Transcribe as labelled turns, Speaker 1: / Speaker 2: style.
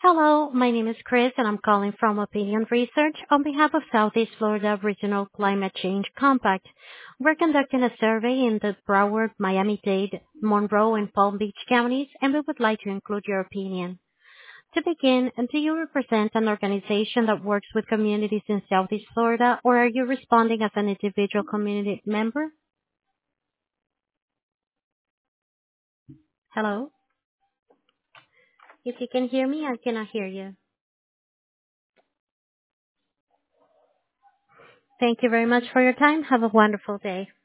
Speaker 1: Hello, my name is Chris, and I'm calling from Opinion Research on behalf of Southeast Florida Regional Climate Change Compact. We're conducting a survey in the Broward, Miami-Dade, Monroe, and Palm Beach counties, and we would like to include your opinion. To begin, do you represent an organization that works with communities in Southeast Florida, or are you responding as an individual community member? Hello? If you can hear me, I cannot hear you. Thank you very much for your time. Have a wonderful day.